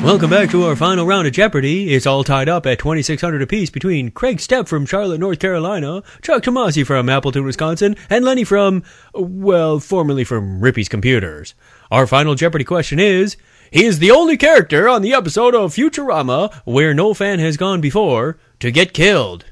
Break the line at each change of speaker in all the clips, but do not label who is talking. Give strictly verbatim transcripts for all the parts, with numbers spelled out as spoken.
Welcome back to our final round of Jeopardy! It's all tied up at twenty-six hundred apiece between Craig Stepp from Charlotte, North Carolina, Chuck Tomasi from Appleton, Wisconsin, and Lenny from, well, formerly from Rippy's Computers. Our final Jeopardy question is, he is the only character on the episode of Futurama where no fan has gone before to get killed.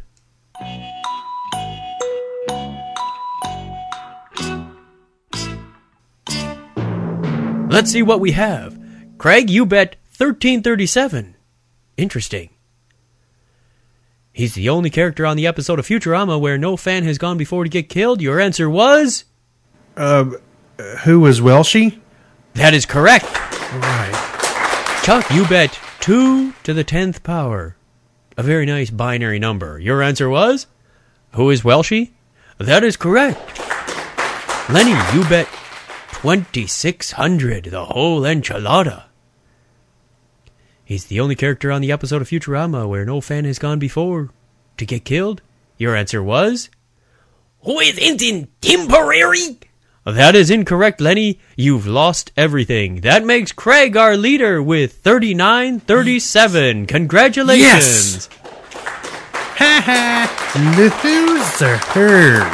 Let's see what we have. Craig, you bet thirteen thirty-seven. Interesting. He's the only character on the episode of Futurama where no fan has gone before to get killed. Your answer was?
Uh, who was Welshie?
That is correct.
Right.
Chuck, you bet two to the tenth power. A very nice binary number. Your answer was? Who is Welshie? That is correct. Lenny, you bet twenty-six hundred, the whole enchilada. He's the only character on the episode of Futurama where no fan has gone before to get killed. Your answer was? Who is Ensign Temporary? That is incorrect, Lenny. You've lost everything. That makes Craig our leader with thirty-nine thirty-seven. Congratulations.
Yes. Ha ha. Losers.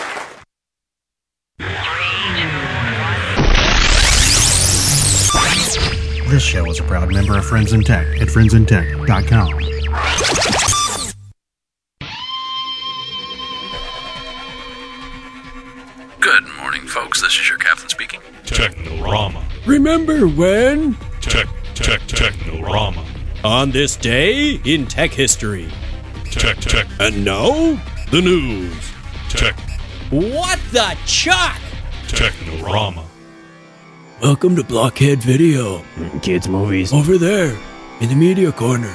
This show is a proud member of Friends in Tech at friends in tech dot com.
Good morning, folks. This is your captain speaking.
Technorama.
Remember when?
Tech, tech, Technorama.
On this day in tech history.
Tech, tech,
And now, the news.
tech,
What the chuck?
Technorama.
Welcome to Blockhead Video.
Kids movies.
Over there, in the media corner.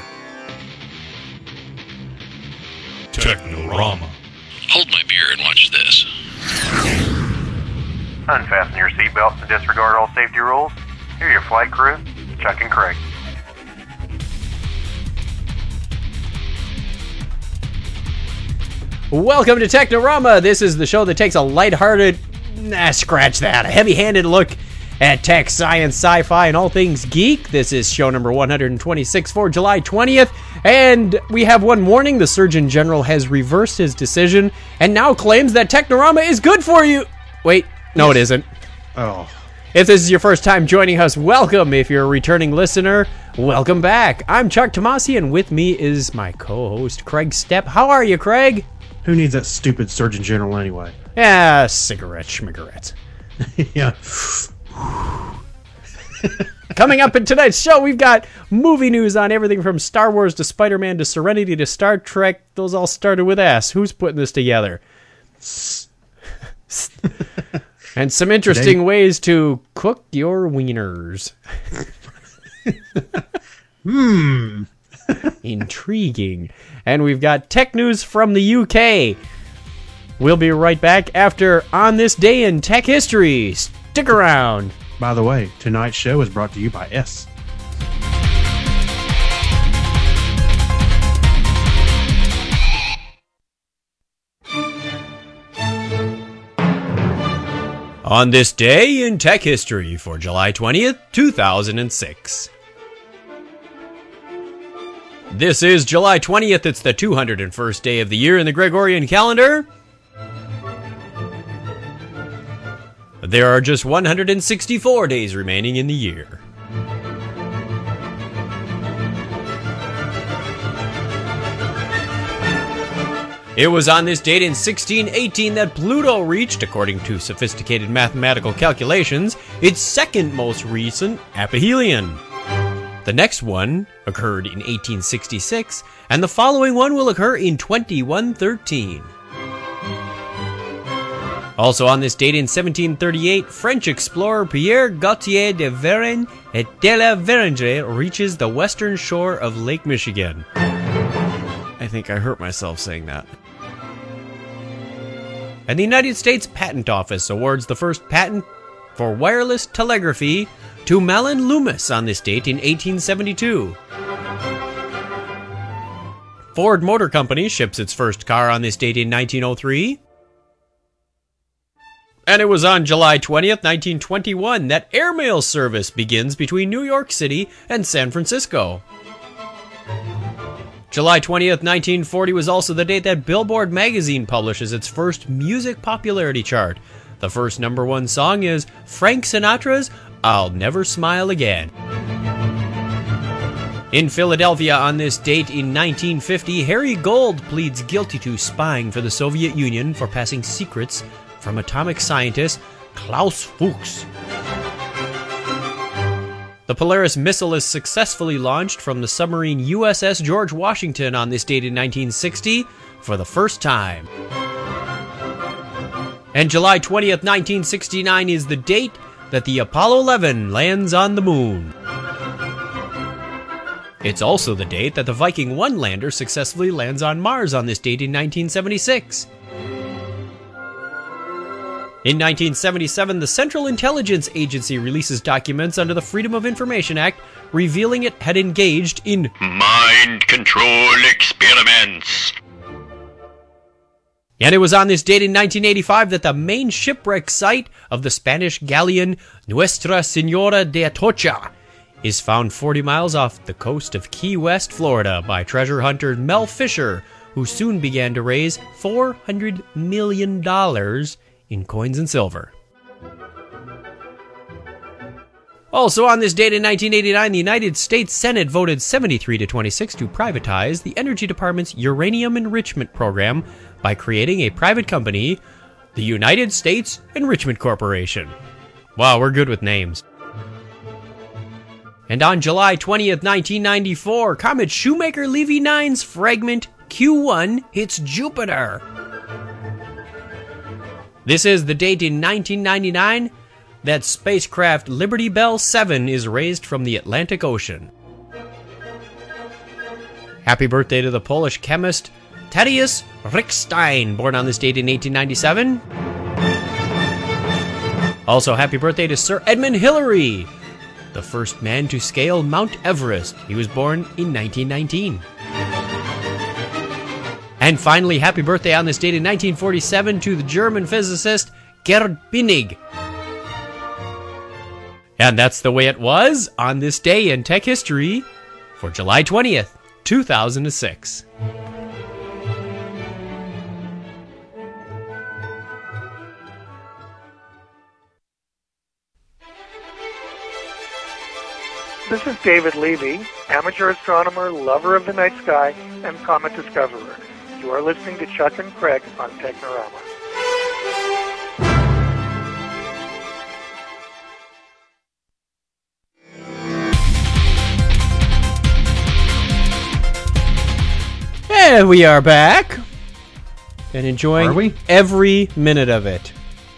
Technorama.
Hold my beer and watch this.
Unfasten your seatbelts and disregard all safety rules. Here are your flight crew, Chuck and Craig.
Welcome to Technorama. This is the show that takes a lighthearted, nah, scratch that, a heavy-handed look at tech, science, sci-fi, and all things geek. This is show number one hundred twenty-six for July twentieth, and we have one warning. The Surgeon General has reversed his decision and now claims that Technorama is good for you. Wait, no it isn't.
Oh.
If this is your first time joining us, welcome. If you're a returning listener, welcome back. I'm Chuck Tomasi, and with me is my co-host, Craig Stepp. How are you, Craig?
Who needs that stupid Surgeon General anyway?
Yeah, cigarette, schmigarette.
Yeah.
Coming up in tonight's show, we've got movie news on everything from Star Wars to Spider-Man to Serenity to Star Trek. Those all started with S. Who's putting this together? And some interesting
Today-
ways to cook your wieners.
Hmm.
Intriguing. And we've got tech news from the U K. We'll be right back after On This Day in Tech History. Stick around.
By the way, tonight's show is brought to you by S.
On this day in tech history for July twentieth, two thousand six. This is July twentieth. It's the two hundred first day of the year in the Gregorian calendar. There are just one hundred sixty-four days remaining in the year. It was on this date in sixteen eighteen that Pluto reached, according to sophisticated mathematical calculations, its second most recent aphelion. The next one occurred in eighteen sixty-six, and the following one will occur in twenty-one thirteen. Also on this date in seventeen thirty-eight, French explorer Pierre Gaultier de Varenne et de la Vérendrye reaches the western shore of Lake Michigan. I think I hurt myself saying that. And the United States Patent Office awards the first patent for wireless telegraphy to Malin Loomis on this date in eighteen seventy-two. Ford Motor Company ships its first car on this date in nineteen oh three.
And it was on July twentieth, nineteen twenty-one, that airmail service begins between New York City and San Francisco. July twentieth, nineteen forty was also the date that Billboard magazine publishes its first music popularity chart. The first number one song is Frank Sinatra's I'll Never Smile Again. In Philadelphia on this date in nineteen fifty, Harry Gold pleads guilty to spying for the Soviet Union for passing secrets from atomic scientist Klaus Fuchs. The Polaris missile is successfully launched from the submarine U S S George Washington on this date in nineteen sixty for the first time. And July twentieth, nineteen sixty-nine is the date that the Apollo eleven lands on the moon. It's also the date that the Viking one lander successfully lands on Mars on this date in nineteen seventy-six. In nineteen seventy-seven, the Central Intelligence Agency releases documents under the Freedom of Information Act, revealing it had engaged in
Mind control experiments.
And it was on this date in nineteen eighty-five that the main shipwreck site of the Spanish galleon Nuestra Senora de Atocha is found forty miles off the coast of Key West, Florida, by treasure hunter Mel Fisher, who soon began to raise four hundred million dollars in coins and silver. Also on this date in nineteen eighty-nine, the United States Senate voted seventy-three to twenty-six to privatize the Energy Department's uranium enrichment program by creating a private company, the United States Enrichment Corporation. Wow, we're good with names. And on July twentieth, nineteen ninety-four, comet Shoemaker-Levy nine's fragment Q one hits Jupiter. This is the date in nineteen ninety-nine that spacecraft Liberty Bell seven is raised from the Atlantic Ocean. Happy birthday to the Polish chemist Tadeusz Rickstein, born on this date in eighteen ninety-seven. Also, happy birthday to Sir Edmund Hillary, the first man to scale Mount Everest. He was born in nineteen nineteen. And finally, happy birthday on this date in nineteen forty-seven to the German physicist Gerd Binnig. And that's the way it was on this day in tech history for July twentieth, two thousand six.
This is David Levy, amateur astronomer, lover of the night sky, and comet discoverer. You are listening to Chuck and Craig on Technorama.
And we are back and enjoying
Are we?
every minute of it.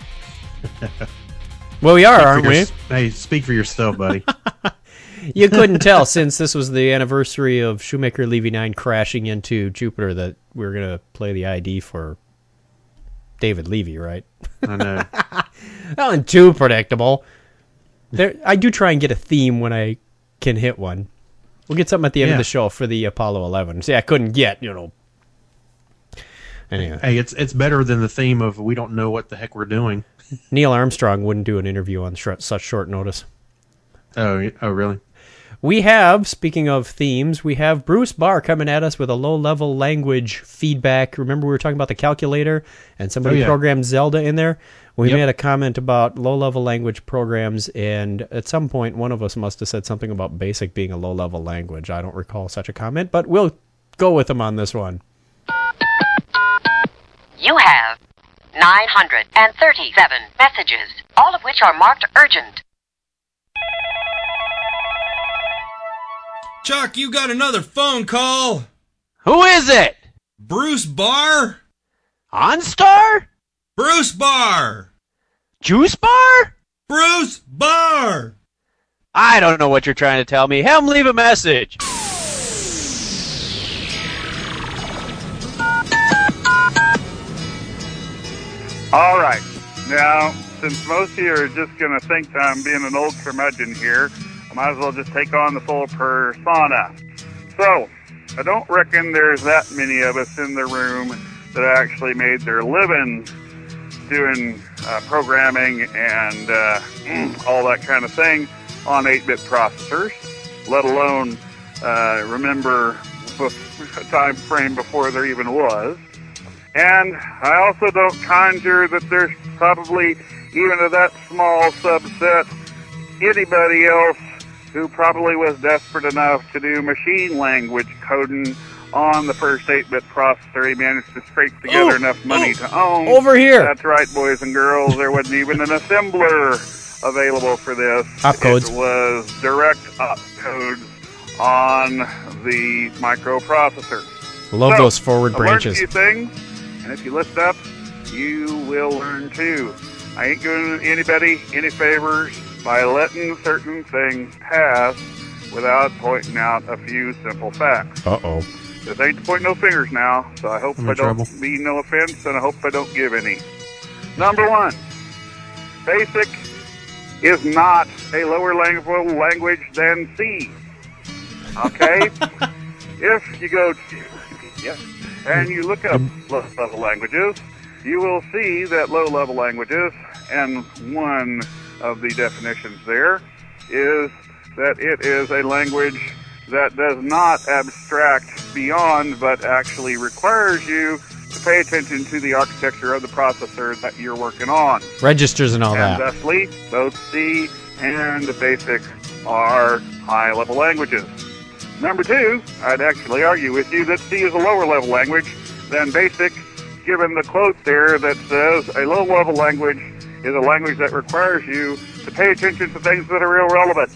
Well, we are,
Speak
aren't
for
we?
your- Hey, speak for yourself, buddy.
You couldn't tell since this was the anniversary of Shoemaker-Levy nine crashing into Jupiter that we were going to play the I D for David Levy, right?
I know.
That wasn't too predictable. There, I do try and get a theme when I can hit one. We'll get something at the end
Yeah.
of the show for the Apollo eleven. See, I couldn't get, you know. Anyway,
Hey, it's it's better than the theme of we don't know what the heck we're doing.
Neil Armstrong wouldn't do an interview on sh- such short notice.
Oh, oh, really?
We have, speaking of themes, we have Bruce Barr coming at us with a low-level language feedback. Remember we were talking about the calculator and somebody
Oh, yeah.
programmed Zelda in there? We
Yep.
made a comment about low-level language programs, and at some point one of us must have said something about BASIC being a low-level language. I don't recall such a comment, but we'll go with them on this one.
You have nine hundred thirty-seven messages, all of which are marked urgent.
Chuck, you got another phone call.
Who is it?
Bruce Barr?
OnStar?
Bruce Barr!
Juice Bar?
Bruce Barr!
I don't know what you're trying to tell me. Have him leave a message.
All right. Now, since most of you are just going to think that I'm being an old curmudgeon here, I might as well just take on the full persona. So, I don't reckon there's that many of us in the room that actually made their living doing uh, programming and uh, all that kind of thing on eight-bit processors, let alone uh, remember a time frame before there even was. And I also don't conjure that there's probably, even to that small subset, anybody else who probably was desperate enough to do machine language coding on the first eight-bit processor he managed to scrape together
oh,
enough money
oh,
to own.
Over here.
That's right, boys and girls. There wasn't even an assembler available for this.
Opcodes.
It was direct opcodes on the microprocessor.
Love
so,
those forward
I
branches.
learned a few things, and if you listen up, you will learn too. I ain't doing anybody any favors by letting certain things pass without pointing out a few simple facts.
Uh-oh.
This ain't to point no fingers now, so I hope
I'm
I
in
don't
trouble.
mean no offense, and I hope I don't give any. Number one, BASIC is not a lower level language than C. Okay? If you go to, yeah, and you look up low-level languages, you will see that low-level languages, and one of the definitions there is that it is a language that does not abstract beyond, but actually requires you to pay attention to the architecture of the processor that you're working on.
Registers and all
And
that.
thusly, both C and the BASIC are high-level languages. Number two, I'd actually argue with you that C is a lower-level language than BASIC, given the quote there that says a low-level language is a language that requires you to pay attention to things that are real relevant.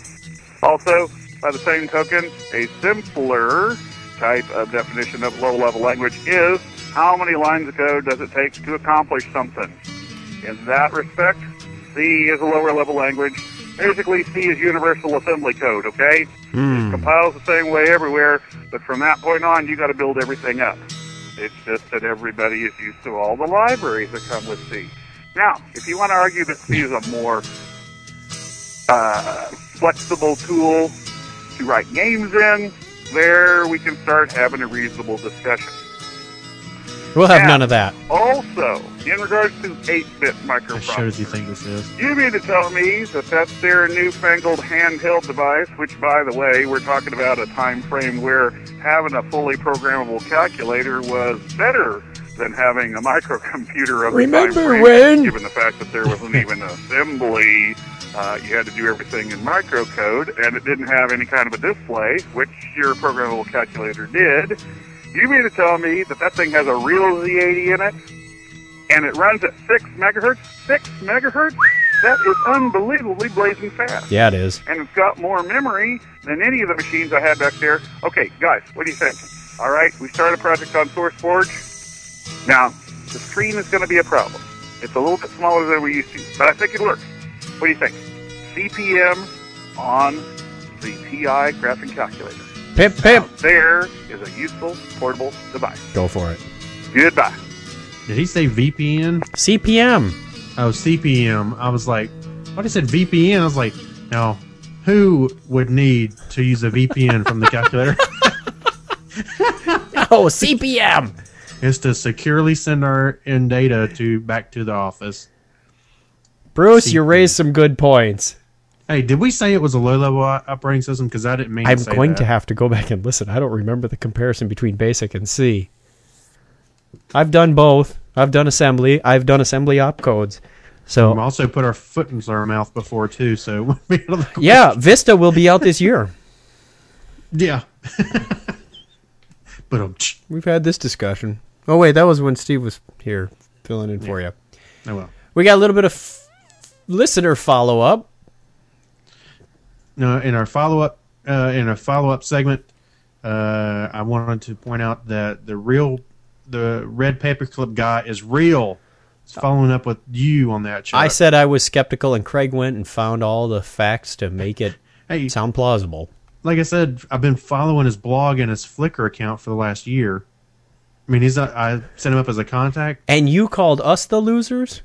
Also, by the same token, a simpler type of definition of low-level language is how many lines of code does it take to accomplish something. In that respect, C is a lower-level language. Basically, C is universal assembly code, okay?
Mm.
It compiles the same way everywhere, but from that point on, you got to build everything up. It's just that everybody is used to all the libraries that come with C. Now, if you want to argue that C is a more uh, flexible tool to write games in, there we can start having a reasonable discussion.
We'll have
And
none of that.
Also, in regards to eight-bit
As shows
microprocessors,
you think this is.
you mean to tell me that that's their newfangled handheld device, which, by the way, we're talking about a time frame where having a fully programmable calculator was better than having a microcomputer of the
Remember
time frame,
when?
given the fact that there wasn't even assembly. Uh, you had to do everything in microcode, and it didn't have any kind of a display, which your programmable calculator did. You mean to tell me that that thing has a real Z eighty in it, and it runs at six megahertz? Six megahertz? That is unbelievably blazing fast.
Yeah, it is.
And it's got more memory than any of the machines I had back there. Okay, guys, what do you think? All right, we start a project on SourceForge. Now, the screen is going to be a problem. It's a little bit smaller than we used to, but I think it works. What do you think? C P M on the T I graphing calculator.
Pimp, pimp.
Now, there is a useful portable device.
Go for it.
Goodbye.
Did he say V P N?
C P M.
Oh, C P M. I was like, what he said V P N? I was like, now, who would need to use a V P N from the calculator?
Oh, C P M.
Is to securely send our in data to back to the office.
Bruce,
C P
you
M.
raised some good points.
Hey, did we say it was a low-level o- operating system? Because I didn't mean
I'm
to say
going
that.
to have to go back and listen. I don't remember the comparison between BASIC and C. I've done both. I've done assembly. I've done assembly opcodes.
We've
So
also put our foot in our mouth before, too. So
yeah, Vista will be out this year.
Yeah. But um,
We've had this discussion. Oh wait, that was when Steve was here filling in for you.
oh well.
We got a little bit of f- listener follow up.
No, in our follow-up, uh, in a follow-up segment, uh, I wanted to point out that the real, the red paperclip guy is real. He's following up with you on that, Chuck.
I said I was skeptical, and Craig went and found all the facts to make it
Hey.
sound plausible.
Like I said, I've been following his blog and his Flickr account for the last year. I mean, he's not, I set him up as a contact.
And you called us the losers?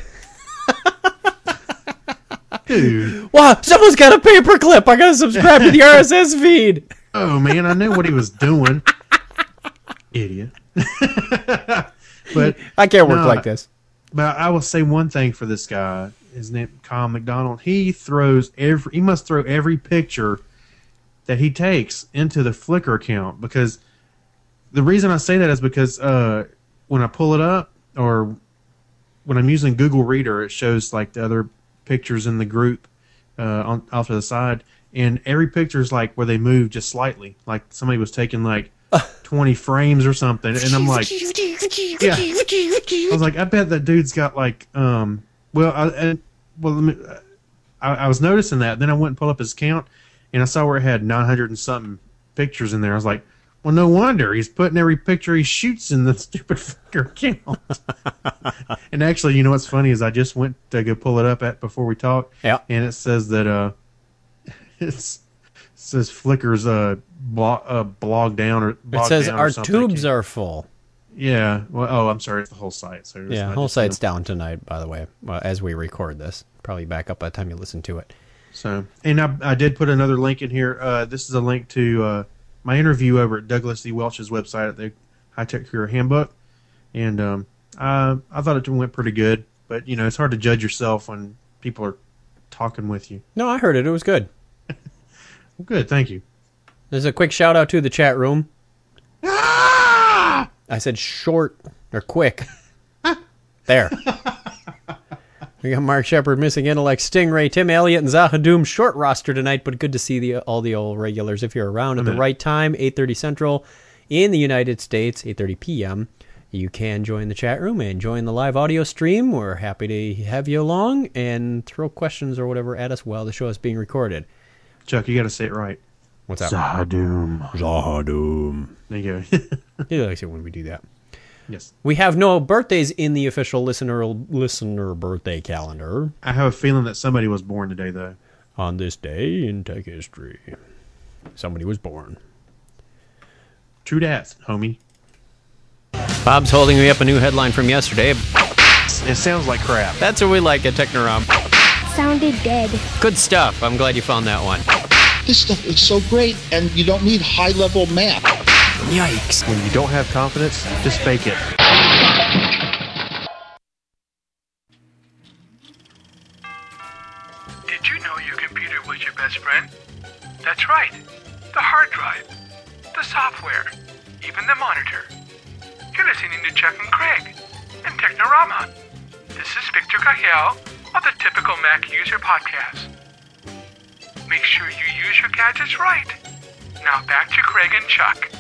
Dude.
Wow, someone's got a paperclip. I gotta subscribe to the R S S feed.
Oh, man, I knew what he was doing. Idiot. But
I can't work
no,
like this.
But I will say one thing for this guy. His name, Kyle McDonald. He throws every. He must throw every picture that he takes into the Flickr account, because the reason I say that is because uh, when I pull it up, or when I'm using Google Reader, it shows like the other pictures in the group uh, on off to the side, and every picture is like where they move just slightly, like somebody was taking like twenty frames or something, and I'm like, yeah. I was like, I bet that dude's got like, um, well, I, I well, let me, I, I was noticing that. Then I went and pulled up his account, and I saw where it had nine hundred and something pictures in there. I was like, well, no wonder he's putting every picture he shoots in the stupid Flickr account. And actually, you know what's funny is I just went to go pull it up at before we talked,
yeah,
and it says that uh, it's, it says Flickr's uh, blog, uh blog down or
it says our tubes are full.
Yeah. Well, oh, I'm sorry. It's the whole site. So
yeah, the whole site's down tonight, by the way, well, as we record this. Probably back up by the time you listen to it.
So, and I, I did put another link in here. Uh, this is a link to uh, my interview over at Douglas D. Welch's website at the High Tech Career Handbook. And um, I, I thought it went pretty good. But, you know, it's hard to judge yourself when people are talking with you.
No, I heard it. It was good.
Well, good. Thank you.
There's a quick shout out to the chat room.
Ah!
I said short or quick. There. We got Mark Shepard, Missing Intellect, Stingray, Tim Elliott, and Zahadoom. Short roster tonight, but good to see the all the old regulars. If you're around at the right time, eight thirty Central in the United States, eight thirty p.m., you can join the chat room and join the live audio stream. We're happy to have you along and throw questions or whatever at us while the show is being recorded.
Chuck, you got to say it right.
What's that?
Zahadoom.
Zahadoom.
There you go.
He likes it when we do that.
Yes.
We have no birthdays in the official listener listener birthday calendar.
I have a feeling that somebody was born today, though.
On this day in tech history, somebody was born.
True dat, homie.
Bob's holding me up a new headline from yesterday.
It sounds like crap.
That's what we like at Technorom.
Sounded dead.
Good stuff. I'm glad you found that one.
This stuff is so great, and you don't need high-level math.
Yikes.
When you don't have confidence, just fake it.
Did you know your computer was your best friend? That's right. The hard drive, the software, even the monitor. You're listening to Chuck and Craig and Technorama. This is Victor Cahel of the Typical Mac User Podcast. Make sure you use your gadgets right. Now back to Craig and Chuck.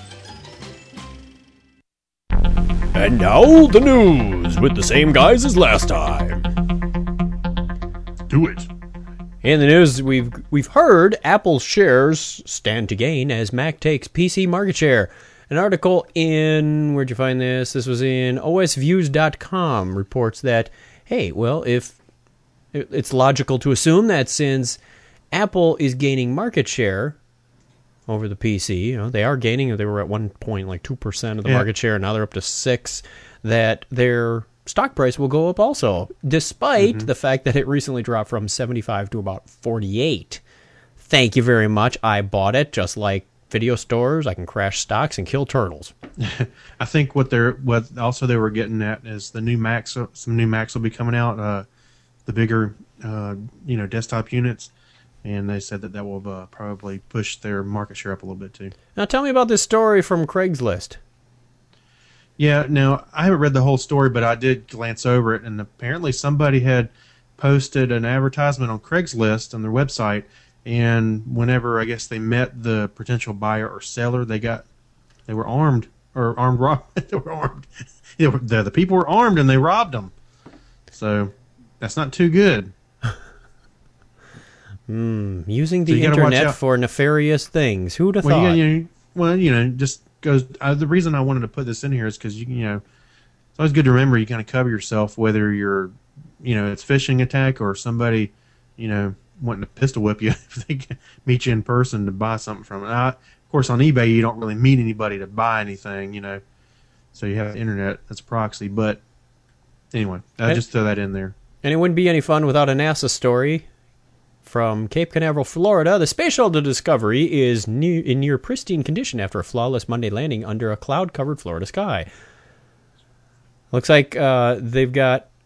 And now the news with the same guys as last time.
Do it.
In the news, we've we've heard Apple's shares stand to gain as Mac takes P C market share. An article in, where'd you find this? This was in O S views dot com reports that, hey, well, if it's logical to assume that since Apple is gaining market share over the P C, you know, they are gaining, they were at one point like two percent of the yeah. market share, and now they're up to six, that their stock price will go up also, despite mm-hmm. the fact that it recently dropped from seventy-five to about forty-eight. Thank you very much. I bought it, just like video stores. I can crash stocks and kill turtles.
I think what they're what also they were getting at is the new Macs. Some new Macs will be coming out, uh, the bigger, uh, you know, desktop units. And they said that that will uh, probably push their market share up a little bit, too.
Now, tell me about this story from Craigslist.
Yeah, now, I haven't read the whole story, but I did glance over it. And apparently somebody had posted an advertisement on Craigslist on their website. And whenever, I guess, they met the potential buyer or seller, they got, they were armed, or armed, rob- they were armed. They were, the, the people were armed and they robbed them. So, that's not too good.
Mm, using the so internet for nefarious things. Who'd have
well,
thought?
You, you, well, you know, just goes. Uh, the reason I wanted to put this in here is because you, you know, it's always good to remember you kind of cover yourself, whether you're, you know, it's phishing attack or somebody, you know, wanting to pistol whip you if they meet you in person to buy something from it. Now, of course, on eBay you don't really meet anybody to buy anything, you know, so you have the internet as a proxy. But anyway, I'll just throw that in there.
And it wouldn't be any fun without a NASA story. From Cape Canaveral, Florida, the Space Shuttle Discovery is new, in near pristine condition after a flawless Monday landing under a cloud-covered Florida sky. Looks like uh, they've got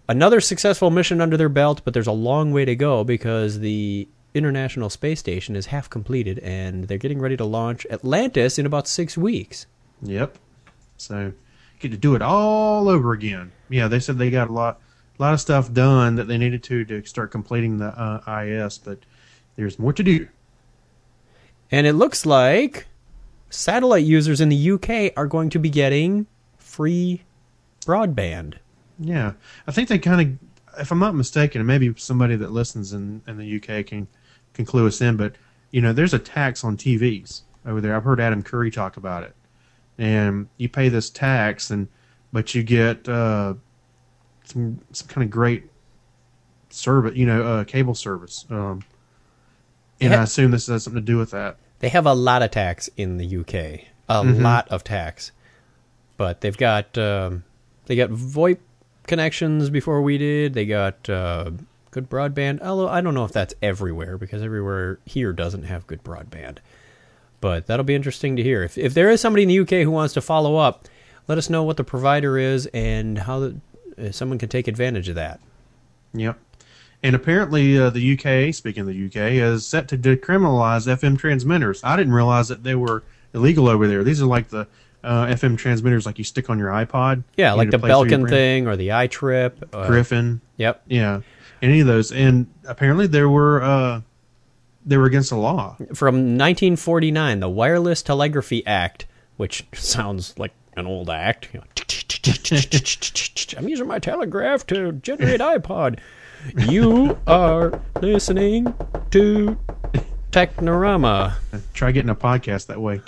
another successful mission under their belt, but there's a long way to go because the International Space Station is half completed, and they're getting ready to launch Atlantis in about six weeks.
Yep. So, get to do it all over again. Yeah, they said they got a lot, a lot of stuff done that they needed to to start completing the uh, I S, but there's more to do.
And it looks like satellite users in the U K are going to be getting free broadband.
Yeah, I think they kind of, if I'm not mistaken, and maybe somebody that listens in, in the U K can can clue us in, but you know, there's a tax on T Vs over there. I've heard Adam Curry talk about it, and you pay this tax, and but you get uh, some some kind of great service, you know, uh, cable service, um, and
Yeah.
I assume this has something to do with that.
They have a lot of tax in the U K, a
Mhm.
lot of tax, but they've got um, they got VoIP connections before we did. They got uh, good broadband. Although I don't know if that's everywhere because everywhere here doesn't have good broadband. But that'll be interesting to hear. If if there is somebody in the U K who wants to follow up, let us know what the provider is and how the, uh, someone can take advantage of that.
Yep. And apparently uh, the U K, speaking of the U K, is set to decriminalize F M transmitters. I didn't realize that they were illegal over there. These are like the uh, F M transmitters like you stick on your iPod.
Yeah,
you
like
know,
the
to play through your
Belkin
brain.
thing or the iTrip. Uh,
Griffin.
Yep.
Yeah. Any of those. And apparently they were uh, they were against the law.
From nineteen forty-nine, the Wireless Telegraphy Act, which sounds like an old act. You know, I'm using my telegraph to generate iPod. You are listening to Technorama.
Try getting a podcast that way.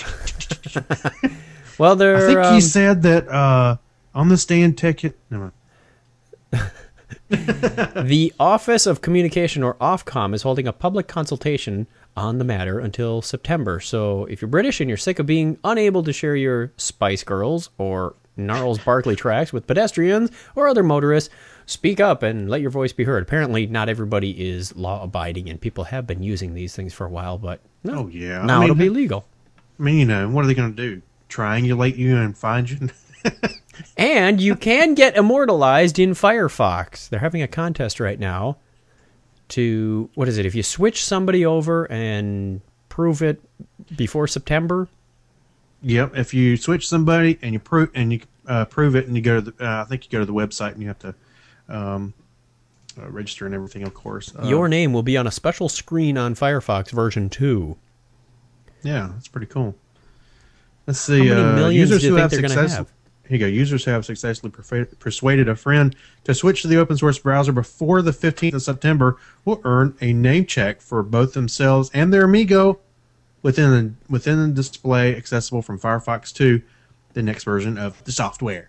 Well, there.
I think
um,
he said that uh, on the stand ticket. Never mind.
The Office of Communication, or Ofcom, is holding a public consultation on the matter until September. So if you're British and you're sick of being unable to share your Spice Girls or Gnarls Barkley tracks with pedestrians or other motorists, speak up and let your voice be heard. Apparently, not everybody is law-abiding, and people have been using these things for a while, but no,
Oh, yeah.
now
I mean,
it'll be legal.
I mean, you know, what are they going to do? Triangulate you and find you?
And you can get immortalized in Firefox. They're having a contest right now to, what is it, if you switch somebody over and prove it before September?
Yep. If you switch somebody and you prove and you uh, prove it, and you go to the, uh, I think you go to the website and you have to um, uh, register and everything. Of course, uh,
Your name will be on a special screen on Firefox version two.
Yeah, that's pretty cool. Let's see.
How many
uh,
millions
users
do you
who
think
have
they're gonna
success-
have?
Here you go. Users who have successfully perfa- persuaded a friend to switch to the open source browser before the fifteenth of September will earn a name check for both themselves and their amigo within the, within the display accessible from Firefox two, the next version of the software.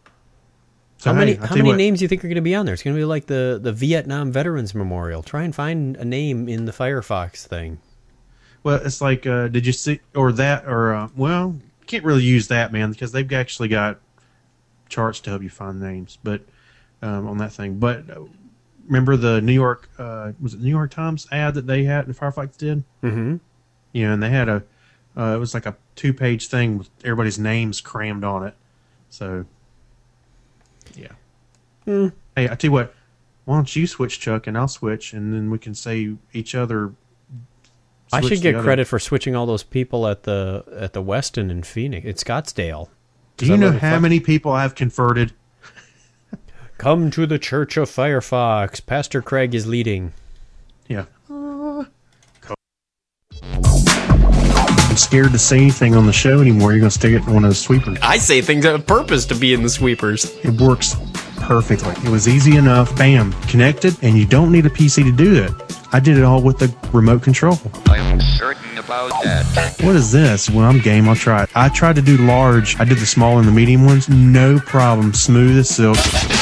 So,
how many
hey, I'll
how
tell you
many
what,
names do you think are going to be on there? It's going to be like the, the Vietnam Veterans Memorial. Try and find a name in the Firefox thing.
Well, it's like, uh, did you see, or that, or, uh, well, you can't really use that, man, because they've actually got charts to help you find names, but um, on that thing. But uh, remember the New York, uh, was it New York Times ad that they had, the Firefox did?
Mm-hmm.
Yeah, and they had a, uh, it was like a two-page thing with everybody's names crammed on it. So, yeah.
Mm.
Hey, I tell you what, why don't you switch, Chuck, and I'll switch, and then we can say each other.
I
switch
should get
the other.
credit for switching all those people at the at the Westin in Phoenix. It's Scottsdale.
Do you know how many people I've converted?
Come to the Church of Firefox. Pastor Craig is leading.
Yeah. I'm scared to say anything on the show anymore. You're going to stick it in one of the sweepers.
I say things on purpose to be in the sweepers.
It works perfectly. It was easy enough. Bam. Connected, and you don't need a P C to do that. I did it all with the remote control.
I'm certain about that.
What is this? Well, I'm game. I'll try it. I tried to do large. I did the small and the medium ones. No problem. Smooth as silk.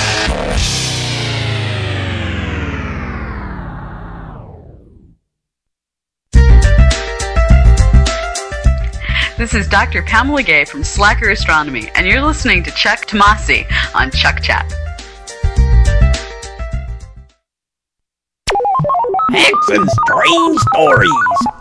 This is Doctor Pamela Gay from Slacker Astronomy, and you're listening to Chuck Tomasi on Chuck Chat.
Facts and strange stories.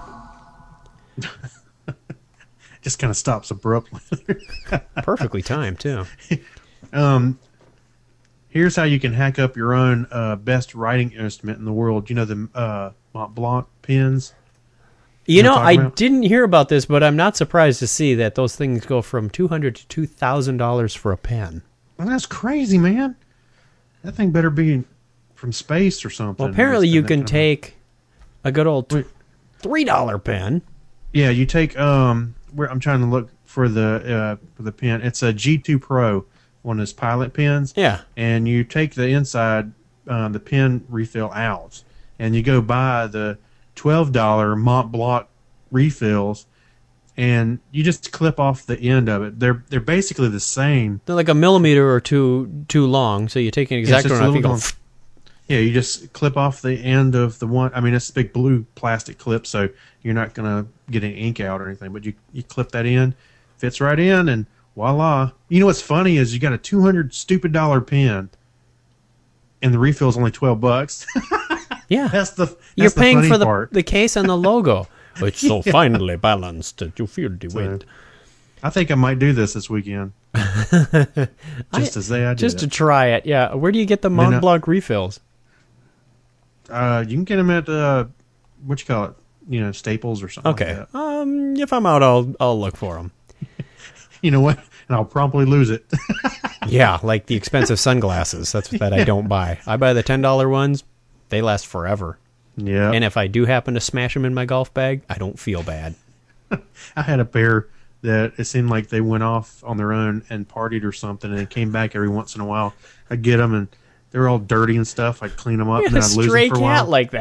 Just kind of stops abruptly.
Perfectly timed, too.
Um, here's how you can hack up your own uh, best writing instrument in the world. You know the uh, Mont Blanc pens?
You, you know,
know
I
about?
didn't hear about this, but I'm not surprised to see that those things go from two hundred dollars to two thousand dollars for a pen.
Well, that's crazy, man. That thing better be from space or something.
Well, apparently you can take a good old
Wait.
three dollar pen.
Yeah, you take um. Where I'm trying to look for the uh, for the pen. It's a G two Pro, one of those pilot pens.
Yeah.
And you take the inside, uh, the pen refill out, and you go buy the twelve dollar Mont Blanc refills, and you just clip off the end of it. They're they're basically the same.
They're like a millimeter or two too long, so you take an
Yes,
exacto
it's a
knife, you
little
go.
long. Yeah, you just clip off the end of the one. I mean, it's a big blue plastic clip, so you're not going to get any ink out or anything. But you, you clip that in, fits right in, and voila. You know what's funny is you got a two hundred stupid dollar pen, and the refill's only twelve bucks.
Yeah,
that's the that's
you're
the
paying
funny
for the
part.
the case and the logo. It's so
Yeah.
finely balanced that you feel the
So,
weight.
I think I might do this this weekend. Just to say I did
Just to
it.
try it, yeah. Where do you get the
Then
Mont
I-
Blanc refills?
Uh, you can get them at uh, what you call it, you know, Staples or something.
Okay.
Like that.
Um, if I'm out, I'll I'll look for them.
You know what? And I'll promptly lose it.
Yeah, like the expensive sunglasses. That's that I don't buy. I buy the ten dollar ones. They last forever.
Yeah.
And if I do happen to smash them in my golf bag, I don't feel bad.
I had a pair that it seemed like they went off on their own and partied or something, and they came back every once in a while. I'd get them, and they were all dirty and stuff. I'd clean them up,
You
and
had
then
a
I'd lose
stray
them for a
cat
while.
like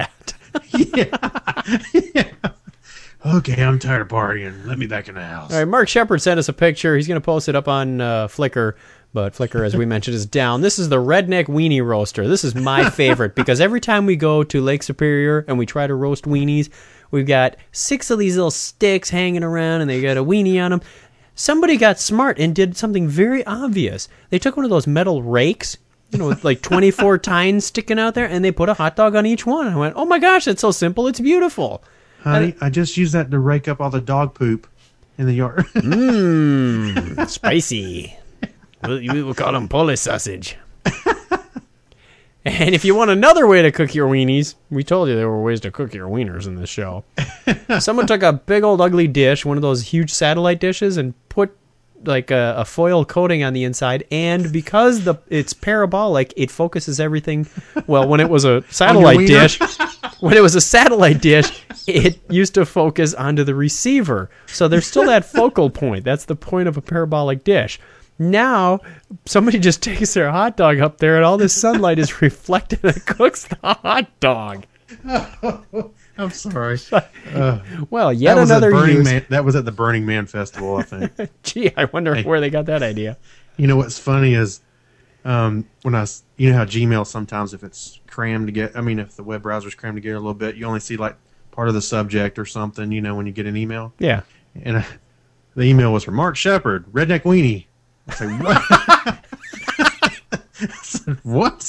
that.
Okay, I'm tired of partying. Let me back in the house.
All right, Mark Shepard sent us a picture. He's going to post it up on uh, Flickr, but Flickr, as we mentioned, is down. This is the Redneck Weenie Roaster. This is my favorite because every time we go to Lake Superior and we try to roast weenies, we've got six of these little sticks hanging around, and they got a weenie on them. Somebody got smart and did something very obvious. They took one of those metal rakes, you know, with like twenty-four tines sticking out there, and they put a hot dog on each one. I went, oh my gosh, it's so simple, it's beautiful.
Honey, I just used that to rake up all the dog poop in the yard.
Mmm, spicy. We we will call them Polish sausage. And if you want another way to cook your weenies, we told you there were ways to cook your wieners in this show. Someone took a big old ugly dish, one of those huge satellite dishes, and put like a, a foil coating on the inside. And because the it's parabolic, it focuses everything. Well, when it was a satellite
wiener?
dish, when it was a satellite dish, it used to focus onto the receiver. So there's still that focal point. That's the point of a parabolic dish. Now, somebody just takes their hot dog up there, and all this sunlight is reflected and cooks the hot dog.
I'm sorry. Uh,
Well, yet
that was at
another
Burning
use.
Man, that was at the Burning Man Festival, I think.
Gee, I wonder
Hey.
where they got that idea.
You know what's funny is um, when I, s- you know how Gmail sometimes if it's crammed together, I mean if the web browser's crammed together a little bit, you only see like part of the subject or something. You know when you get an email.
Yeah.
And uh, the email was from Mark Shepard, Redneck Weenie. I said what? I said, what?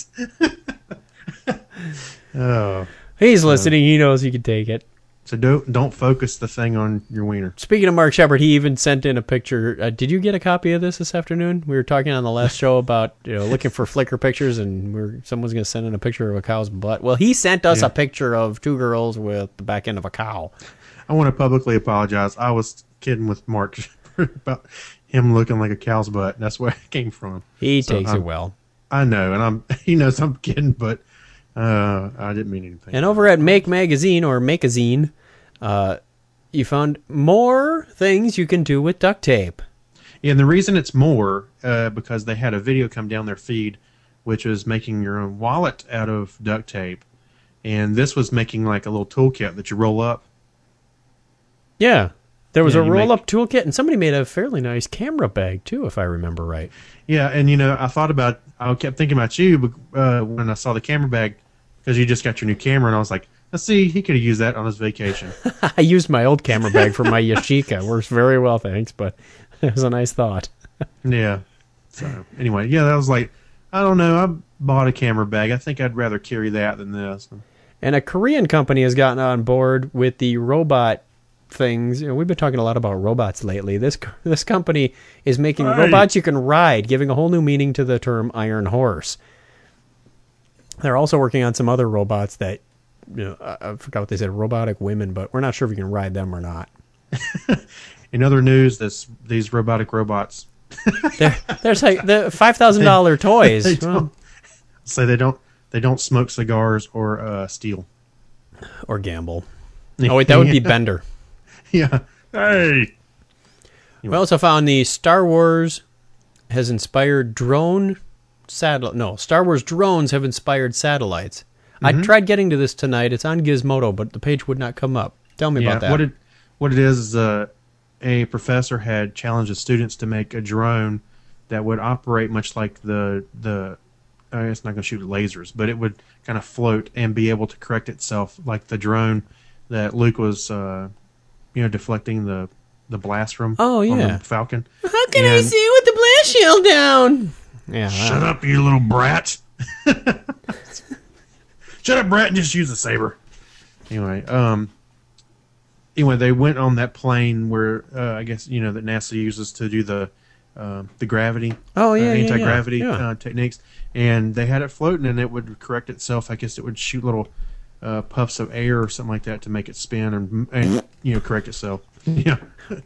Oh.
He's listening. He knows he can take it.
So don't don't focus the thing on your wiener.
Speaking of Mark Shepard, he even sent in a picture. Uh, did you get a copy of this this afternoon? We were talking on the last show about you know looking for Flickr pictures, and we're someone's going to send in a picture of a cow's butt. Well, he sent us
Yeah.
a picture of two girls with the back end of a cow.
I want to publicly apologize. I was kidding with Mark Shepard about him looking like a cow's butt. That's where it came from.
He
So
takes
I'm-
it well.
I know, and I'm he knows I'm kidding, but uh, I didn't mean anything.
And over at Make Magazine or Make-a-zine, uh, you found more things you can do with duct tape.
Yeah, and the reason it's more uh, because they had a video come down their feed, which was making your own wallet out of duct tape, and this was making like a little toolkit that you roll up.
Yeah. There was
Yeah,
a
you
roll-up toolkit, and somebody made a fairly nice camera bag, too, if I remember right.
Yeah, and you know, I thought about, I kept thinking about you uh, when I saw the camera bag because you just got your new camera, and I was like, let's see, he could have used that on his vacation.
I used my old camera bag for my Yashica. Works very well, thanks, but it was a nice thought.
Yeah. So anyway, yeah, that was like, I don't know, I bought a camera bag. I think I'd rather carry that than this.
And a Korean company has gotten on board with the robot things. You know, we've been talking a lot about robots lately. This this company is making
Right.
robots you can ride, giving a whole new meaning to the term iron horse. They're also working on some other robots that, you know, I, I forgot what they said, robotic women, but we're not sure if you can ride them or not.
In other news, this these robotic robots.
They're, there's like the five thousand dollar toys.
They
Well,
don't, say they don't they don't smoke cigars or uh, steal
or gamble. Oh wait, that would be
Yeah.
Bender.
Yeah. Hey.
We also found the Star Wars has inspired drone satellite. No, Star Wars drones have inspired satellites. I
Mhm.
tried getting to this tonight. It's on Gizmodo, but the page would not come up. Tell me
Yeah,
about that.
What it what it is is uh, a professor had challenged the students to make a drone that would operate much like the the. Uh, it's not going to shoot lasers, but it would kind of float and be able to correct itself, like the drone that Luke was, uh, you know, deflecting the the blast from.
Oh,
on
yeah.
the Falcon.
How can I
And-
see with the blast shield down? Yeah.
Shut up, you little brat. Shut up, brat, and just use the saber. Anyway, um, anyway, they went on that plane where uh, I guess you know that NASA uses to do the uh, the gravity,
Oh, yeah,
uh,
yeah, yeah.
anti gravity
Yeah.
uh, techniques, and they had it floating, and it would correct itself. I guess it would shoot little uh, puffs of air or something like that to make it spin and, and you know correct itself. Yeah.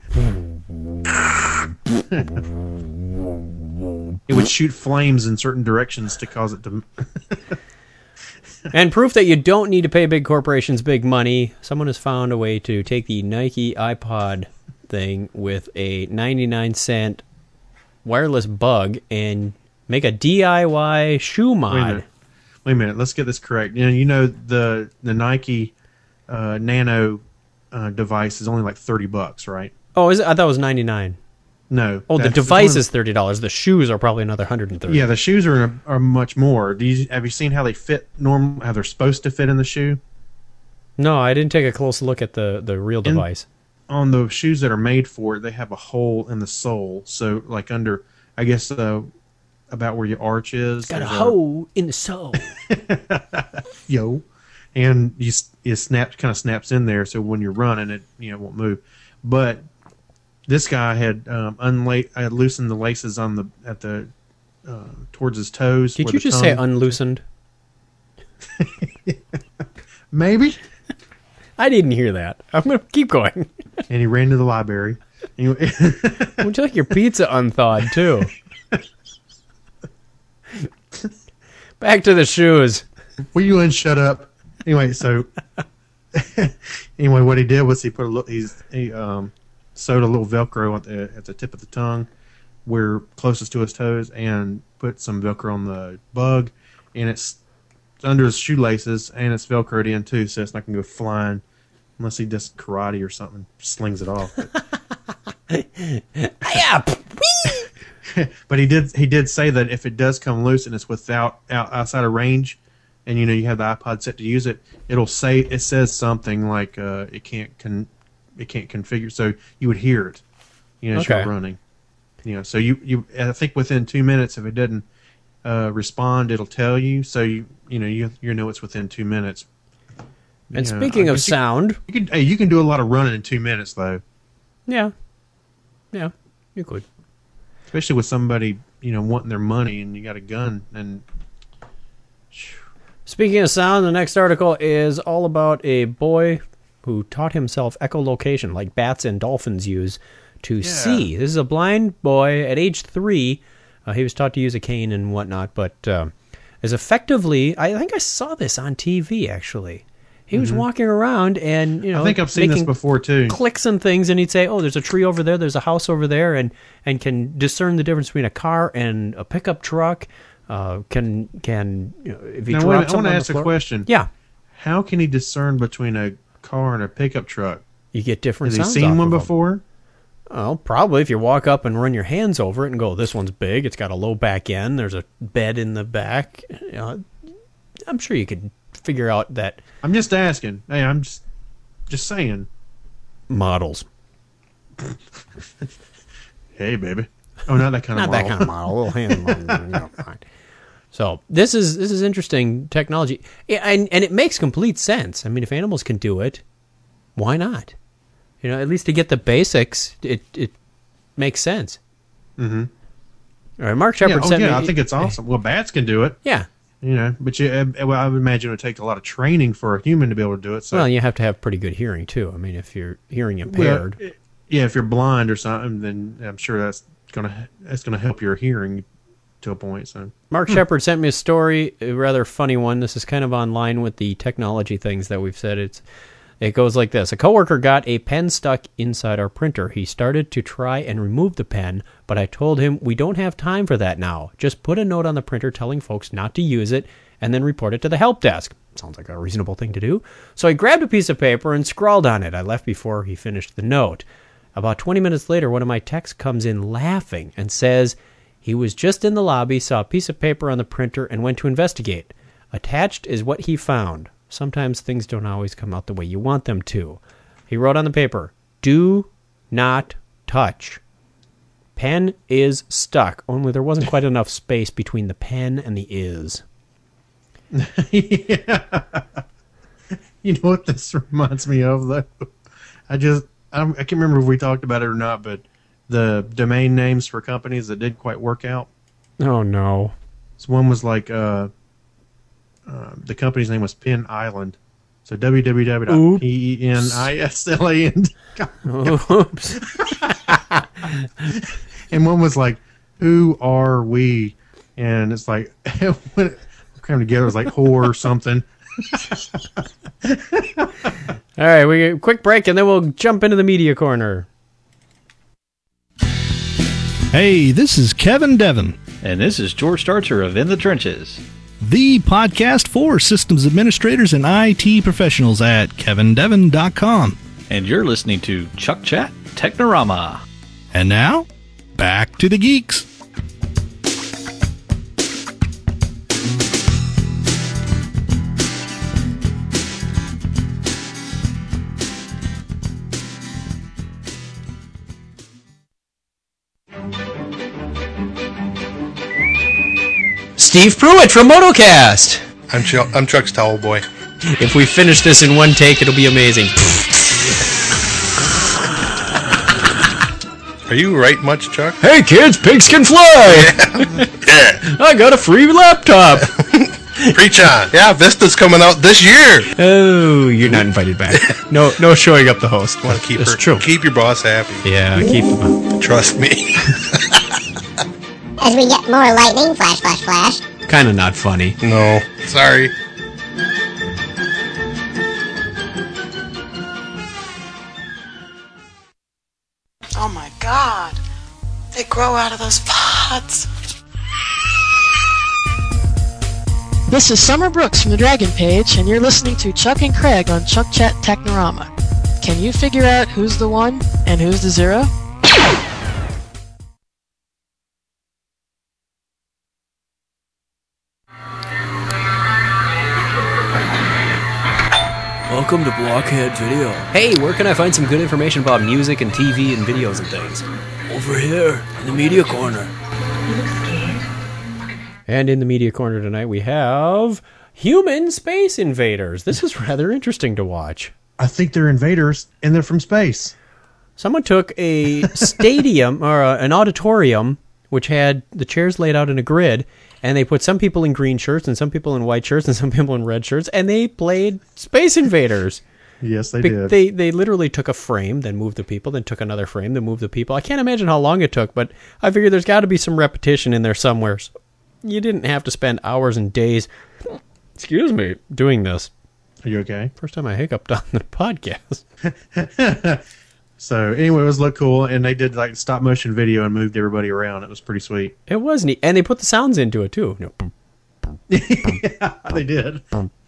It would shoot flames in certain directions to cause it to.
And proof that you don't need to pay big corporations big money, someone has found a way to take the Nike iPod thing with a ninety-nine cent wireless bug and make a D I Y shoe
Wait a
mod.
minute. Wait a minute. Let's get this correct. You know, you know the the Nike uh, Nano uh, device is only like thirty bucks, right?
Oh, is it? I thought it was ninety-nine.
No.
Oh, the
that's-
device
it's
is thirty dollars. The shoes are probably another one hundred thirty.
Yeah, the shoes are are much more. Do you, have you seen how they fit normal? How they're supposed to fit in the shoe?
No, I didn't take a close look at the, the real
In-
device.
On the shoes that are made for it, they have a hole in the sole. So, like under, I guess, uh, about where your arch is.
Got a
there's
hole in the sole.
Yo, and you s- it snaps kind of snaps in there, so when you're running, it you know won't move. But this guy had um, unla- I had loosened the laces on the at the uh, towards his toes.
Did
where
you
the
just say
tongue-
unloosened?
Maybe.
I didn't hear that. I'm going to keep going.
And he ran to the library. Anyway,
Would you like your pizza unthawed, too? Back to the shoes.
Will you and shut up? Anyway, so anyway, what he did was he put a little. He's he um sewed a little Velcro at the at the tip of the tongue, where closest to his toes, and put some Velcro on the bug, and it's under his shoelaces, and it's Velcroed in too, so it's not gonna go flying unless he does karate or something, slings it off.
Yeah.
But he did he did say that if it does come loose and it's without out, outside of range, and you know you have the iPod set to use it, it'll say it says something like uh, it can't con it can't configure, so you would hear it, you know, as
Okay.
you're running. You know, so you you I think within two minutes, if it doesn't uh, respond, it'll tell you. So you you know you you know it's within two minutes.
And
You know,
speaking
I
of
guess you-
sound,
you can hey, you can do a lot of running in two minutes though,
yeah, yeah, you could.
especially with somebody you know wanting their money and you got a gun and.
Speaking of sound, the next article is all about a boy who taught himself echolocation, like bats and dolphins use, to see. This is a blind boy at age three. Uh, he was taught to use a cane and whatnot, but uh, is effectively, I think I saw this on T V, actually. He was
Mhm.
walking around and, you know,
I think I've seen this
making
before too.
clicks and things, and he'd say, oh, there's a tree over there, there's a house over there, and, and can discern the difference between a car and a pickup truck. Uh, can, can you know, if he
Now, wait a
drops
minute, I want
something
to
on the
ask a
floor-
question.
Yeah.
How can he discern between a car and a pickup truck?
You get different
Has he
sounds
seen
off
one
of 'em.
before?
Oh, probably if you walk up and run your hands over it and go, this one's big, it's got a low back end, there's a bed in the back. You know, I'm sure you could figure out that.
I'm just asking. Hey, I'm just just saying.
Models.
Hey, baby. Oh, not that kind
Not
of
that
model.
kind of model. A little hand model. You know, fine. So this is this is interesting technology, yeah, and and it makes complete sense. I mean, if animals can do it, why not? You know, at least to get the basics, it it makes sense.
Mm-hmm.
All right, Mark Shepard
yeah, oh,
sent
yeah,
me.
I think it's awesome. Well, bats can do it.
Yeah,
You know, but you, uh, well, I would imagine it would take a lot of training for a human to be able to do it. So.
Well, you have to have pretty good hearing too. I mean, if you're hearing impaired,
well, yeah, if you're blind or something, then I'm sure that's gonna that's gonna help your hearing to a point. So
Mark
hmm.
Shepard sent me a story, a rather funny one. This is kind of online with the technology things that we've said. It's it goes like this: a coworker got a pen stuck inside our printer. He started to try and remove the pen, but I told him we don't have time for that now. Just put a note on the printer telling folks not to use it, and then report it to the help desk. Sounds like a reasonable thing to do. So I grabbed a piece of paper and scrawled on it. I left before he finished the note. About twenty minutes later, one of my techs comes in laughing and says he was just in the lobby, saw a piece of paper on the printer, and went to investigate. Attached is what he found. Sometimes things don't always come out the way you want them to. He wrote on the paper, "Do not touch. Pen is stuck." Only there wasn't quite enough space between the pen and the is.
Yeah. You know what this reminds me of, though? I just, I, don't, I can't remember if we talked about it or not, but the domain names for companies that didn't quite work out.
Oh, no.
So one was like, uh, uh, the company's name was Pen Island. So w w w dot p e n i s l a n d. Oops. And one was like, who are we? And it's like, we're coming together, it was like whore or something.
All right, we get a quick break and then we'll jump into the media corner.
Hey, this is Kevin Devon.
And this is George Starcher of In the Trenches,
the podcast for systems administrators and I T professionals at kevin devon dot com.
And you're listening to Chuck Chat Technorama.
And now, back to the geeks.
Steve Pruitt from MotoCast.
I'm Ch- I'm Chuck's towel boy.
If we finish this in one take, it'll be amazing.
Are you right much, Chuck?
Hey kids, pigs can fly!
Yeah. Yeah.
I got a free laptop!
Preach on. Yeah, Vista's coming out this year.
Oh, you're not invited back. No no showing up the host.
Want to keep
That's
her,
true.
Keep your boss happy.
Yeah, keep them.
Trust me.
As we get more lightning, flash, flash, flash.
Kind of not funny.
No. Sorry.
Oh my god. They grow out of those pods.
This is Summer Brooks from the Dragon Page, and you're listening to Chuck and Craig on Chuck Chat Technorama. Can you figure out who's the one and who's the zero?
Welcome to Blockhead Video.
Hey, where can I find some good information about music and T V and videos and things?
Over here, in the media corner.
And in the media corner tonight, we have human space invaders. This is rather interesting to watch.
I think they're invaders, and they're from space.
Someone took a stadium, or a, an auditorium, which had the chairs laid out in a grid, and they put some people in green shirts, and some people in white shirts, and some people in red shirts, and they played Space Invaders.
Yes, they
Be-
did.
They they literally took a frame, then moved the people, then took another frame, then moved the people. I can't imagine how long it took, but I figure there's got to be some repetition in there somewhere. So you didn't have to spend hours and days, excuse me, doing this.
Are you okay?
First time I hiccuped on the podcast.
So anyway, it was look cool, and they did like stop motion video and moved everybody around. It was pretty sweet.
It was neat, and they put the sounds into it too. No.
Yeah, they did.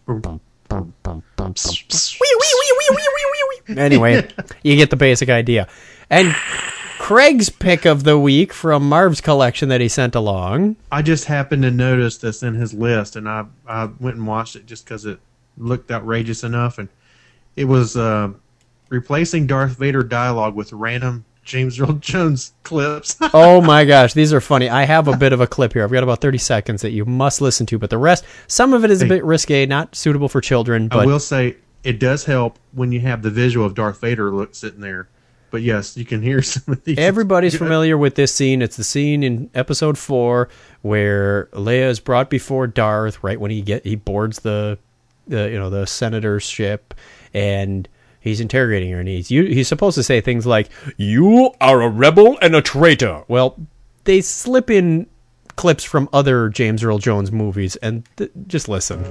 Anyway, you get the basic idea. And Craig's pick of the week from Marv's collection that he sent along.
I just happened to notice this in his list, and I I went and watched it just because it looked outrageous enough, and it was uh, replacing Darth Vader dialogue with random James Earl Jones clips.
Oh my gosh, these are funny. I have a bit of a clip here. I've got about thirty seconds that you must listen to, but the rest, some of it is a bit risque, not suitable for children. But
I will say it does help when you have the visual of Darth Vader look sitting there. but yes, you can hear some of these.
Everybody's familiar with this scene. It's the scene in episode four where Leia is brought before Darth right when he get he boards the, the you know the senator's ship, and he's interrogating her, and he's he's supposed to say things like, "You are a rebel and a traitor." Well, they slip in clips from other James Earl Jones movies, and th- just listen.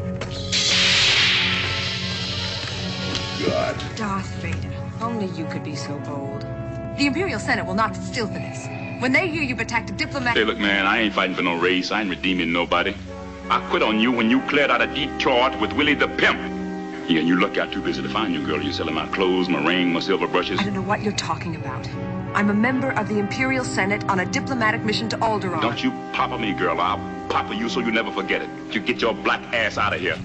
God. Darth Vader, only you could be so bold. The Imperial Senate will not still for this. When they hear you've attacked a diplomat...
Hey, look, man, I ain't fighting for no race. I ain't redeeming nobody. I quit on you when you cleared out of Detroit with Willie the Pimp. Yeah, and you look out too busy to find you, girl. You're selling my clothes, my ring, my silver brushes.
I don't know what you're talking about. I'm a member of the Imperial Senate on a diplomatic mission to Alderaan.
Don't you papa me, girl. I'll papa you so you never forget it. You get your black ass out of here.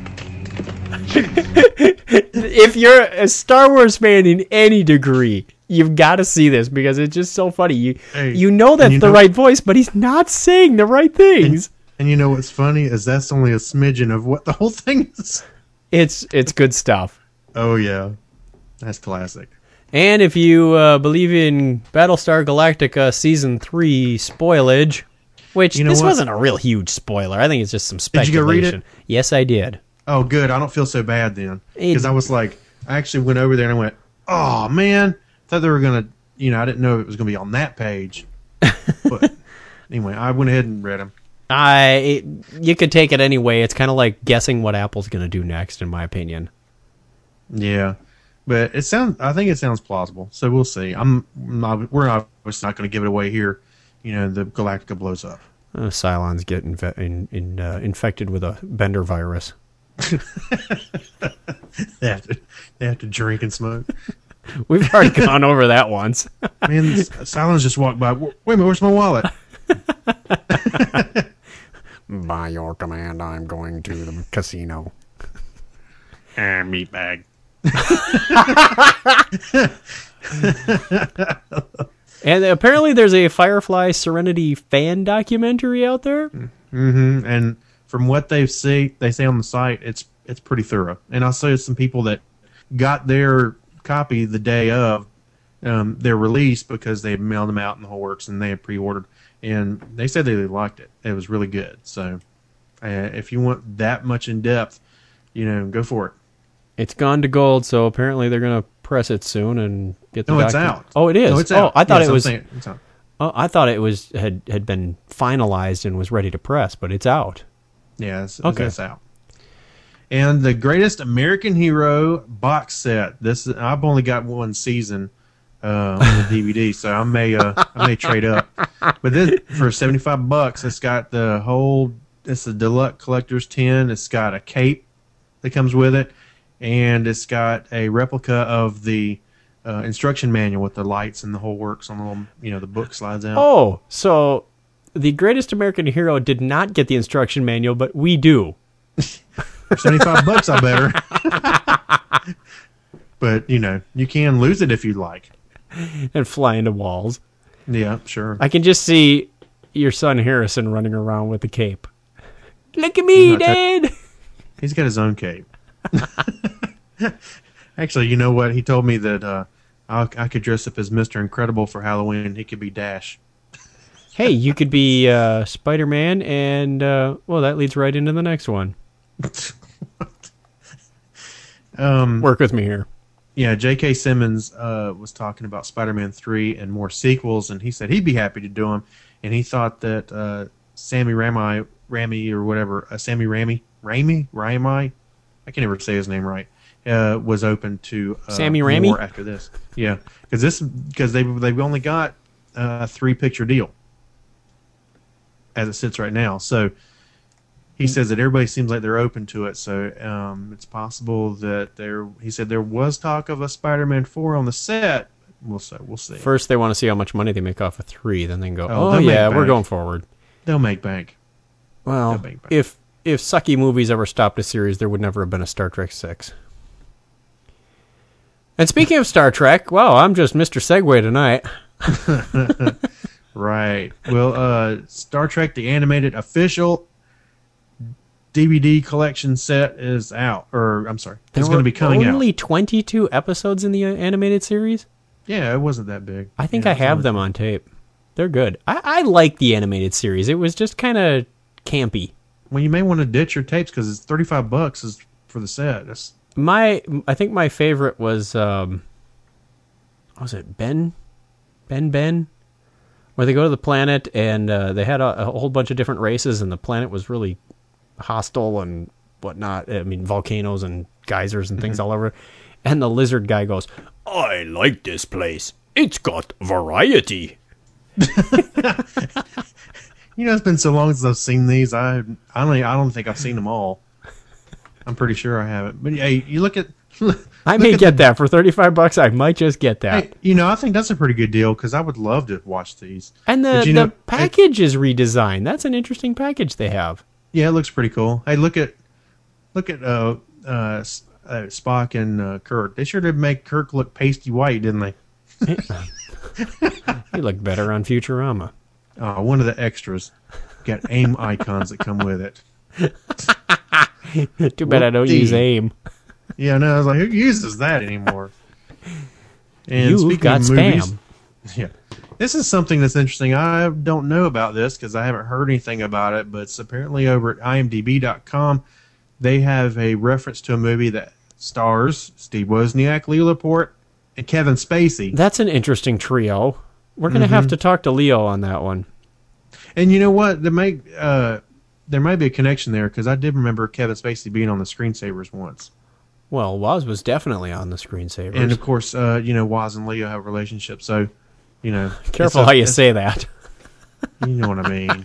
If you're a Star Wars fan in any degree, you've got to see this because it's just so funny. You
Hey,
you know that's
and you
the
know-
right voice, but he's not saying the right things.
And, and you know what's funny is that's only a smidgen of what the whole thing is.
It's it's good stuff.
Oh yeah, that's classic.
And if you uh, believe in Battlestar Galactica Season three spoilage, which
You know
this
what?
wasn't a real huge spoiler. I think it's just some
Did
speculation.
you go read it?
Yes, I did.
Oh, good. I don't feel so bad then because
It-
I was like, I actually went over there and I went, oh man, thought they were gonna, you know, I didn't know it was gonna be on that page. But anyway, I went ahead and read them.
I it, you could take it anyway. It's kind of like guessing what Apple's going to do next, in my opinion.
Yeah, but it sounds. I think it sounds plausible. So we'll see. I'm. Not, we're obviously not going to give it away here. You know, the Galactica blows up.
Uh, Cylons get inve- in, in, uh, infected with a Bender virus.
they have to. They have to drink and smoke.
We've already gone over that once.
Man, Cylons just walked by. Wait a minute, where's my wallet?
By your command, I'm going to the casino.
Ah, meat bag.
And apparently there's a Firefly Serenity fan documentary out there.
Mm-hmm. And from what they see, they say on the site, it's it's pretty thorough. And I saw some people that got their copy the day of um, their release because they had mailed them out in the whole works and they had pre-ordered. And they said they liked it. It was really good. So uh, if you want that much in depth, you know, go for it.
It's gone to gold, so apparently they're going to press it soon and get the
No, it's
docu-
out.
Oh, it is.
No, it's
oh,
out.
I thought
Yes,
it
I'm
was.
saying it's out.
Oh, I thought it was had had been finalized and was ready to press, but it's out.
Yeah, it's,
Okay.
it's out. And the Greatest American Hero box set. This is, I've only got one season uh, on the D V D, so I may uh, I may trade up. But this for seventy five bucks, it's got the whole. It's a deluxe collector's tin. It's got a cape that comes with it, and it's got a replica of the uh, instruction manual with the lights and the whole works on the little, you know, the book slides out.
Oh, so the Greatest American Hero did not get the instruction manual, but we do.
For seventy-five bucks, I better. But, you know, you can lose it if you like.
And fly into walls.
Yeah, sure.
I can just see your son Harrison running around with the cape. Look at me,
He's not
Dad!
touch- He's got his own cape. Actually, you know what? He told me that uh, I, I could dress up as Mister Incredible for Halloween. He could be Dash.
Hey, you could be uh, Spider-Man, and, uh, well, that leads right into the next one.
um,
Work with me here.
Yeah, J K. Simmons uh, was talking about Spider-Man three and more sequels, and he said he'd be happy to do them. And he thought that uh, Sammy Rami, Rami or whatever, uh, Sammy Rami, Rami, Rami, I can't ever say his name right, uh, was open to uh,
Sammy Rami?
more after this. Yeah, because this because they they've only got a three picture deal as it sits right now. So he says that everybody seems like they're open to it. So um, it's possible that there. He said there was talk of a Spider-Man four on the set. We'll see. We'll see.
First, they want to see how much money they make off of three. Then they can go,
Oh,
oh,
they'll make
yeah, we're
bank.
going forward.
They'll make bank.
Well,
They'll make bank.
if if sucky movies ever stopped a series, there would never have been a Star Trek six. And speaking of Star Trek, wow, I'm just Mister Segway tonight.
Right. Well, uh, Star Trek the Animated official D V D collection set is out. Or, I'm sorry,
There
it's going to
were
be coming out.
only twenty-two episodes in the uh, animated series?
Yeah, it wasn't that big.
I think
yeah,
I have them on tape. They're good. I, I like the animated series. It was just kind of campy.
Well, you may want to ditch your tapes because it's thirty-five bucks is for the set. That's
my. I think my favorite was um, what was it Ben, Ben Ben, where they go to the planet and uh, they had a, a whole bunch of different races and the planet was really hostile and whatnot. I mean, volcanoes and geysers and things
Mm-hmm.
all over. And the lizard guy goes, "I like this place. It's got variety."
You know, it's been so long since I've seen these. I I don't I don't think I've seen them all. I'm pretty sure I haven't. But hey, you look at.
I may get that for thirty-five bucks. I might just get that.
Hey, you know, I think that's a pretty good deal because I would love to watch these.
And the
But you
the
know,
package is redesigned. That's an interesting package they have.
Yeah, it looks pretty cool. Hey, look at look at uh, uh, S- uh, Spock and uh, Kirk. They sure did make Kirk look pasty white, didn't they?
He looked better on Futurama.
Oh, one of the extras got AIM icons that come with it.
Too bad I don't
Whoop-dee.
use AIM.
Yeah, no, I was like, who uses that anymore? And
You've
speaking
got
of movies,
spam.
yeah, this is something that's interesting. I don't know about this because I haven't heard anything about it, but it's apparently over at I M D B dot com, they have a reference to a movie that stars Steve Wozniak, Leo Laporte, and Kevin Spacey.
That's an interesting trio. We're going to have
Mhm.
to talk to Leo on that one.
And you know what? There may uh, there might be a connection there because I did remember Kevin Spacey being on the Screensavers once.
Well, Woz was definitely on the Screensavers.
And of course, uh, you know, Woz and Leo have a relationship, so you know.
Careful
it's a-
how you
it's-
say that.
You know what I mean.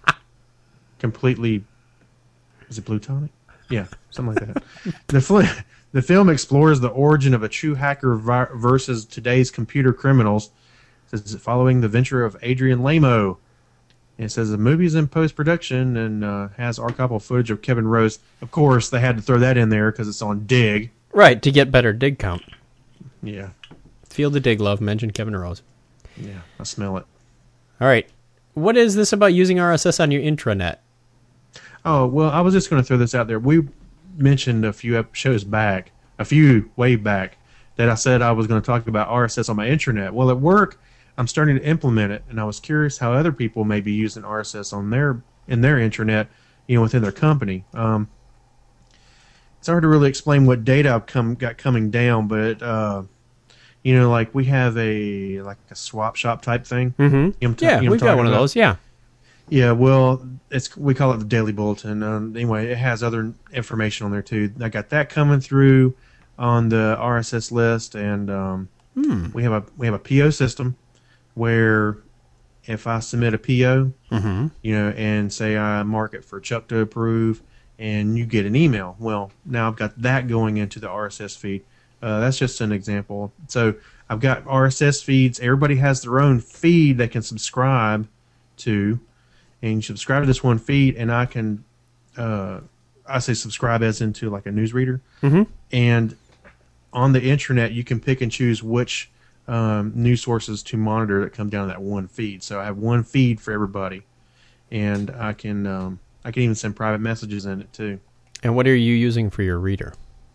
Completely. Is it plutonic? Yeah, something like that. the fl- The film explores the origin of a true hacker vi- versus today's computer criminals. It says following the venture of Adrian Lamo. And it says the movie is in post production and uh, has archival footage of Kevin Rose. Of course, they had to throw that in there because it's on Dig.
Right, to get better dig count.
Yeah.
Feel the dig love, mention Kevin Rose.
Yeah, I smell it.
All right. What is this about using R S S on your intranet?
Oh, well, I was just going to throw this out there. We mentioned a few ep- shows back, a few way back, that I said I was going to talk about R S S on my intranet. Well, at work, I'm starting to implement it, and I was curious how other people may be using R S S on their in their intranet, you know, within their company. Um, it's hard to really explain what data I've come got coming down, but uh, you know, like we have a like a swap shop type thing.
Mm-hmm.
You know what I'm ta-
Yeah,
you know what I'm
we've got
talking
one of
about?
those, yeah.
Yeah, well, it's we call it the Daily Bulletin. Um, anyway, it has other information on there too. I got that coming through on the R S S list, and um,
Hmm.
we have a we have a P O system where if I submit a P O,
Mhm.
you know, and say I mark it for Chuck to approve, and you get an email. Well, now I've got that going into the R S S feed. Uh, that's just an example. So I've got R S S feeds. Everybody has their own feed they can subscribe to. And you subscribe to this one feed, and I can, uh, I say subscribe as into like a newsreader.
Mm-hmm.
And on the intranet, you can pick and choose which um, news sources to monitor that come down that one feed. So I have one feed for everybody, and I can um, I can even send private messages in it too.
And what are you using for your reader?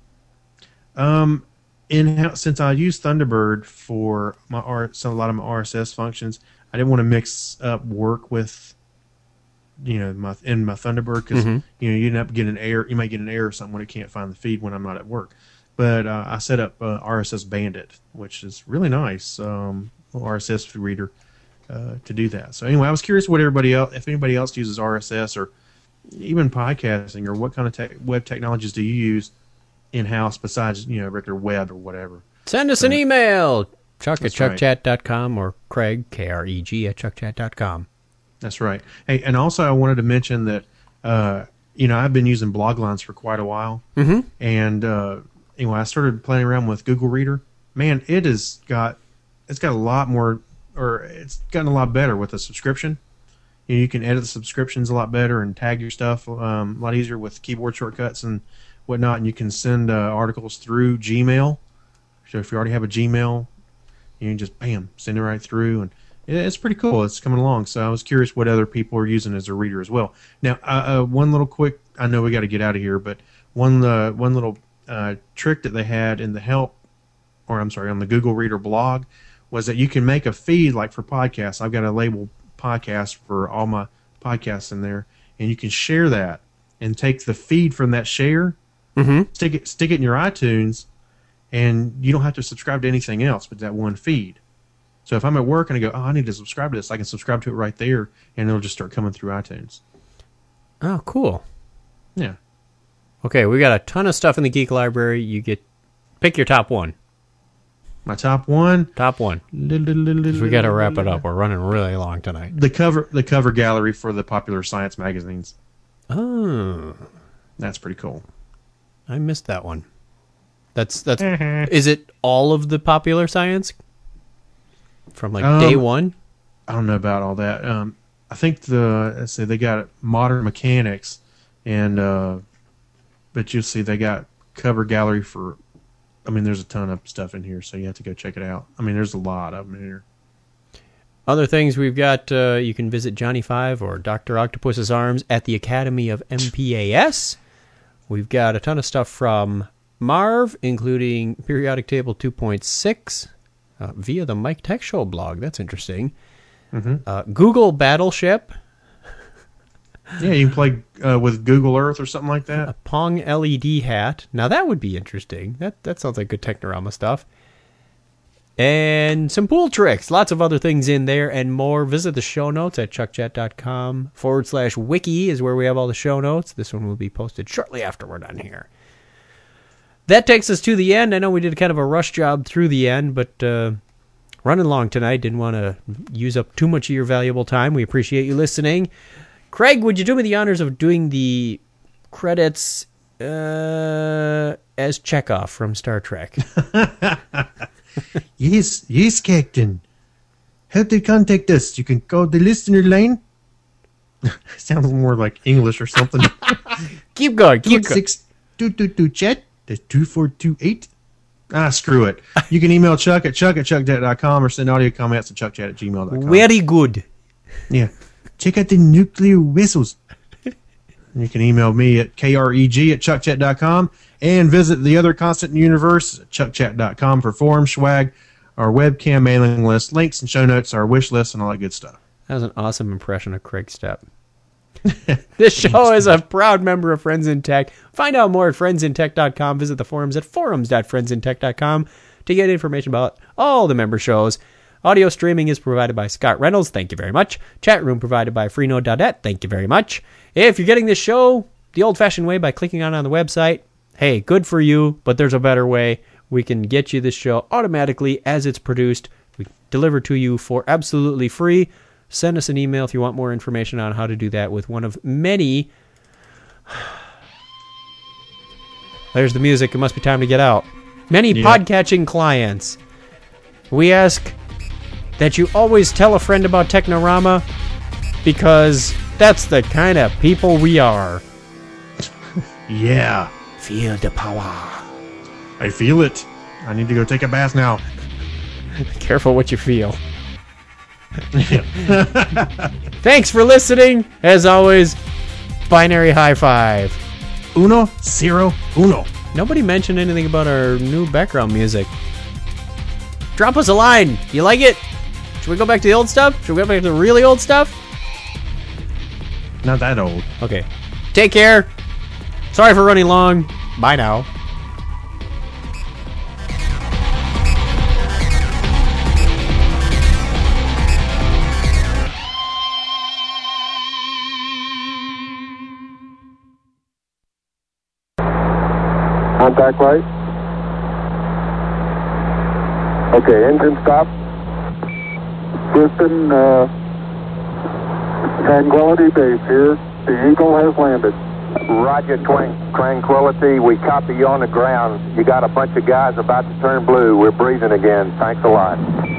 Um, in since I use Thunderbird for my R, so a lot of my R S S functions, I didn't want to mix up work with, you know, my in my Thunderbird because
Mhm.
you know you end up getting an error. You might get an error or something when it can't find the feed when I'm not at work. But uh, I set up uh, R S S Bandit, which is really nice, um, little R S S reader uh, to do that. So anyway, I was curious what everybody else, if anybody else uses R S S or even podcasting, or what kind of tech, web technologies do you use in house besides you know regular web or whatever.
Send us
So-
an email. Chuck at
That's right.
chuckchat dot com or Craig, K R E G, at chuckchat dot com.
That's right. Hey, and also I wanted to mention that uh, you know I've been using Bloglines for quite a while,
Mhm.
and uh, anyway, I started playing around with Google Reader. Man, it has got it's got a lot more, or it's gotten a lot better with the subscription. You know, you can edit the subscriptions a lot better and tag your stuff um, a lot easier with keyboard shortcuts and whatnot. And you can send uh, articles through Gmail. So if you already have a Gmail, you can just bam send it right through, and it- it's pretty cool. It's coming along. So I was curious what other people are using as a reader as well. Now, uh, uh, one little quick. I know we got to get out of here, but one uh, one little uh, trick that they had in the help or I'm sorry, on the Google Reader blog, was that you can make a feed like for podcasts. I've got a label podcast for all my podcasts in there, and you can share that and take the feed from that share,
mm-hmm.
stick it stick it in your iTunes, and you don't have to subscribe to anything else but that one feed. So if I'm at work and I go, oh, I need to subscribe to this, I can subscribe to it right there, and it'll just start coming through iTunes.
Oh, cool.
Yeah.
Okay, we got a ton of stuff in the Geek Library. You get pick your top one.
My top one?
Top one. We got to wrap it up. We're running really long tonight.
The cover the cover gallery for the popular science magazines.
Oh.
That's pretty cool.
I missed that one. That's that's is it all of the popular science? From like um, day one?
I don't know about all that. Um, I think the let's see, they got modern mechanics, and uh, but you'll see they got cover gallery for. I mean, there's a ton of stuff in here, so you have to go check it out. I mean, there's a lot of them in here.
Other things we've got, uh, you can visit Johnny Five or Doctor Octopus's Arms at the Academy of M P A S. We've got a ton of stuff from Marv, including Periodic Table two point six, uh, via the Mike Tech Show blog. That's interesting.
Mm-hmm.
Uh, Google Battleship.
Yeah, you can play uh, with Google Earth or something like that.
A Pong L E D hat. Now that would be interesting. That that sounds like good Technorama stuff. And some pool tricks. Lots of other things in there and more. Visit the show notes at chuckchat.com forward slash wiki is where we have all the show notes. This one will be posted shortly after we're done here. That takes us to the end. I know we did kind of a rush job through the end, but uh, running long tonight. Didn't want to use up too much of your valuable time. We appreciate you listening. Craig, would you do me the honors of doing the credits uh, as Chekhov from Star Trek?
Yes, yes, Captain. How to contact us? You can call the listener line. Sounds more like English or something.
Keep going, keep going.
six two two two chat. That's two four two eight. Ah, screw it. You can email Chuck at chuck at chuckchat dot com or send audio comments at chuckchat at gmail dot com.
Very good.
Yeah. Check out the nuclear whistles. You can email me at kreg at chuckchat dot com and visit the other constant universe at chuckchat dot com for forum swag, our webcam mailing list, links and show notes, our wish list, and all that good stuff.
That was an awesome impression of Craig Stepp. This show is a proud member of Friends in Tech. Find out more at friends in tech dot com. Visit the forums at forums dot friends in tech dot com to get information about all the member shows. Audio streaming is provided by Scott Reynolds. Thank you very much. Chat room provided by freenode dot net. Thank you very much. If you're getting this show the old-fashioned way by clicking on it on the website, hey, good for you, but there's a better way. We can get you this show automatically as it's produced. We deliver to you for absolutely free. Send us an email if you want more information on how to do that with one of many... There's the music. It must be time to get out. Many yeah. podcatching clients. We ask that you always tell a friend about Technorama because that's the kind of people we are.
Yeah.
Feel the power.
I feel it. I need to go take a bath now.
Careful what you feel. Thanks for listening. As always, binary high five.
Uno, zero, uno.
Nobody mentioned anything about our new background music. Drop us a line. You like it? Should we go back to the old stuff? Should we go back to the really old stuff?
Not that old.
Okay. Take care. Sorry for running long. Bye now.
Contact light. Okay, engine stop. Houston, uh, Tranquility Base here. The Eagle has landed.
Roger, Twan- Tranquility. We copy you on the ground. You got a bunch of guys about to turn blue. We're breathing again. Thanks a lot.